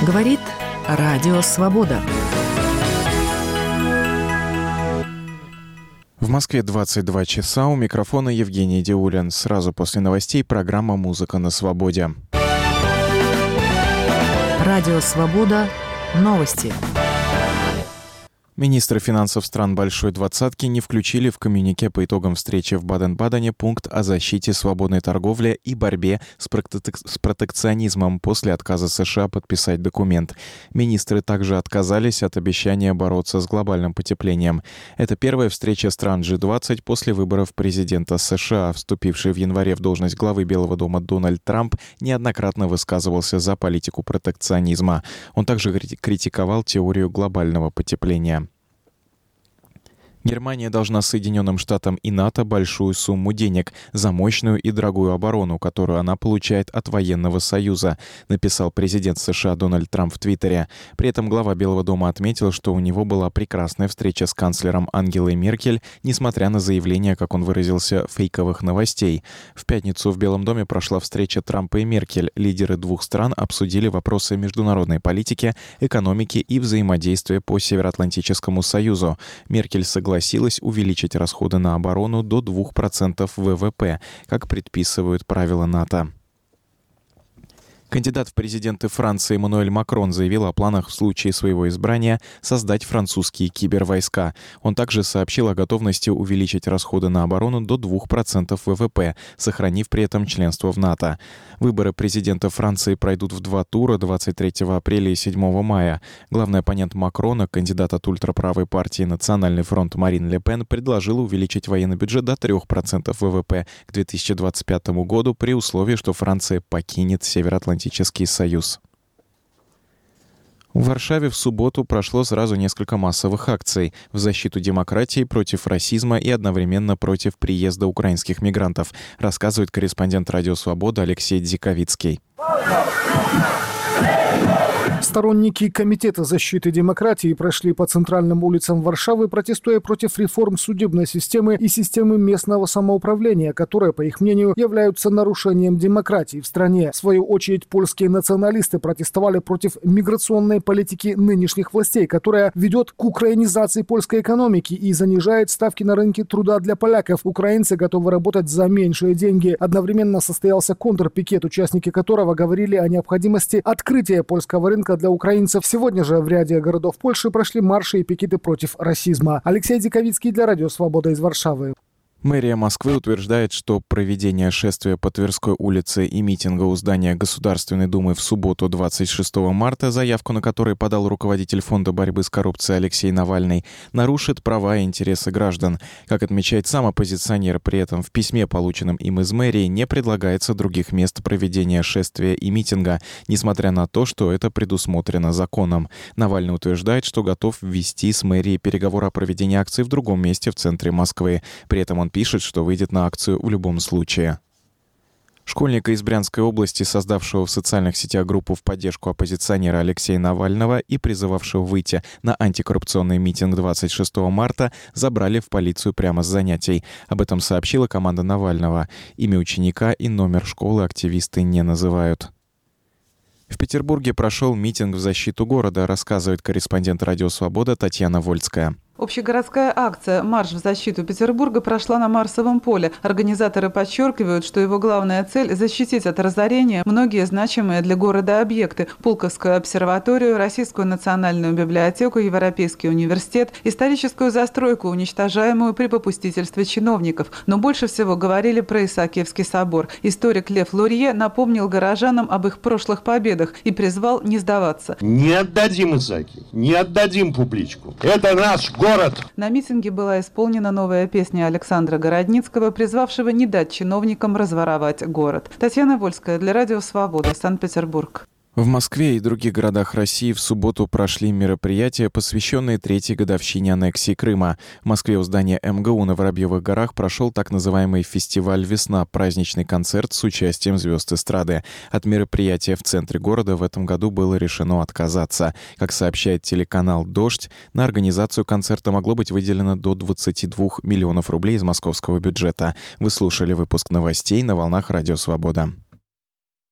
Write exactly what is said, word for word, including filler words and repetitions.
Говорит Радио Свобода. В Москве двадцать два часа, у микрофона Евгений Диулин. Сразу после новостей программа «Музыка на свободе». Радио Свобода. Новости. Министры финансов стран Большой Двадцатки не включили в коммюнике по итогам встречи в Баден-Бадене пункт о защите свободной торговли и борьбе с, протек... с протекционизмом после отказа США подписать документ. Министры также отказались от обещания бороться с глобальным потеплением. Это первая встреча стран джи двадцать после выборов президента США. Вступивший в январе в должность главы Белого дома Дональд Трамп неоднократно высказывался за политику протекционизма. Он также критиковал теорию глобального потепления. Германия должна Соединенным Штатам и НАТО большую сумму денег за мощную и дорогую оборону, которую она получает от военного союза, написал президент США Дональд Трамп в Твиттере. При этом глава Белого дома отметил, что у него была прекрасная встреча с канцлером Ангелой Меркель, несмотря на заявление, как он выразился, фейковых новостей. В пятницу в Белом доме прошла встреча Трампа и Меркель. Лидеры двух стран обсудили вопросы международной политики, экономики и взаимодействия по Североатлантическому союзу. Меркель согласилась согласилась увеличить расходы на оборону до двух процентов вэ вэ пэ, как предписывают правила НАТО. Кандидат в президенты Франции Эммануэль Макрон заявил о планах в случае своего избрания создать французские кибервойска. Он также сообщил о готовности увеличить расходы на оборону до двух процентов вэ вэ пэ, сохранив при этом членство в НАТО. Выборы президента Франции пройдут в два тура двадцать третьего апреля и седьмого мая. Главный оппонент Макрона, кандидат от ультраправой партии «Национальный фронт» Марин Ле Пен, предложил увеличить военный бюджет до трёх процентов вэ вэ пэ к две тысячи двадцать пятому году при условии, что Франция покинет Североатлантический союз. В Варшаве в субботу прошло сразу несколько массовых акций в защиту демократии, против расизма и одновременно против приезда украинских мигрантов, рассказывает корреспондент Радио Свобода Алексей Дзиковицкий. Сторонники Комитета защиты демократии прошли по центральным улицам Варшавы, протестуя против реформ судебной системы и системы местного самоуправления, которые, по их мнению, являются нарушением демократии в стране. В свою очередь, польские националисты протестовали против миграционной политики нынешних властей, которая ведет к украинизации польской экономики и занижает ставки на рынке труда для поляков. Украинцы готовы работать за меньшие деньги. Одновременно состоялся контрпикет, участники которого говорили о необходимости открытия польского рынка для украинцев. Сегодня же в ряде городов Польши прошли марши и пикеты против расизма. Алексей Диковицкий для Радио Свобода из Варшавы. Мэрия Москвы утверждает, что проведение шествия по Тверской улице и митинга у здания Государственной Думы в субботу двадцать шестого марта, заявку на который подал руководитель Фонда борьбы с коррупцией Алексей Навальный, нарушит права и интересы граждан. Как отмечает сам оппозиционер, при этом в письме, полученном им из мэрии, не предлагается других мест проведения шествия и митинга, несмотря на то, что это предусмотрено законом. Навальный утверждает, что готов ввести с мэрией переговоры о проведении акции в другом месте в центре Москвы. При этом он пишет, что выйдет на акцию в любом случае. Школьника из Брянской области, создавшего в социальных сетях группу в поддержку оппозиционера Алексея Навального и призывавшего выйти на антикоррупционный митинг двадцать шестого марта, забрали в полицию прямо с занятий. Об этом сообщила команда Навального. Имя ученика и номер школы активисты не называют. В Петербурге прошел митинг в защиту города, рассказывает корреспондент Радио Свобода Татьяна Вольская. Общегородская акция «Марш в защиту Петербурга» прошла на Марсовом поле. Организаторы подчеркивают, что его главная цель – защитить от разорения многие значимые для города объекты – Пулковскую обсерваторию, Российскую национальную библиотеку, Европейский университет, историческую застройку, уничтожаемую при попустительстве чиновников. Но больше всего говорили про Исаакиевский собор. Историк Лев Лурье напомнил горожанам об их прошлых победах и призвал не сдаваться. Не отдадим Исаакиев, не отдадим публичку. Это наш город. Город. На митинге была исполнена новая песня Александра Городницкого, призвавшего не дать чиновникам разворовать город. Татьяна Вольская для Радио Свобода, Санкт-Петербург. В Москве и других городах России в субботу прошли мероприятия, посвященные третьей годовщине аннексии Крыма. В Москве у здания эм гэ у на Воробьевых горах прошел так называемый фестиваль «Весна» – праздничный концерт с участием звезд эстрады. От мероприятия в центре города в этом году было решено отказаться. Как сообщает телеканал «Дождь», на организацию концерта могло быть выделено до двадцати двух миллионов рублей из московского бюджета. Вы слушали выпуск новостей на волнах Радио Свобода.